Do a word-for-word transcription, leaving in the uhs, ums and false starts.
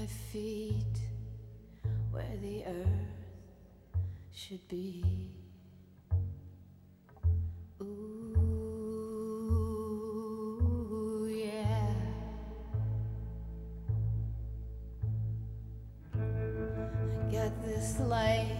feet where the earth should be. Ooh, yeah. I got this light